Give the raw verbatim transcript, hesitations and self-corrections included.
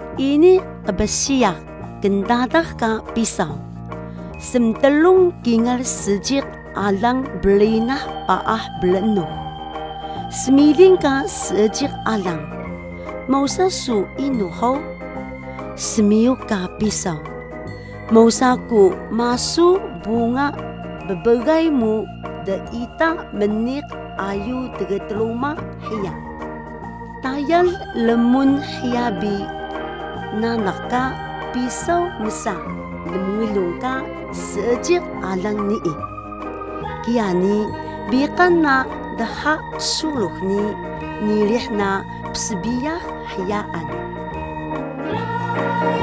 Ini kabasiyak gendadah ka pisau. Semtelung kingal sejik alang belinah paah belenuh. Semiling ka sejik alang. Mausa su inuhau. Semiu ka pisau. Mausa ku masu bunga beberaimu da ita menik ayu tegeteluma hiya. Tayal lemun hiyabi nanaka pisau mesa lemulung ka sejik alang ni e. Kiani bikan na daha suluh ni nilih na psibiyah hiyaan.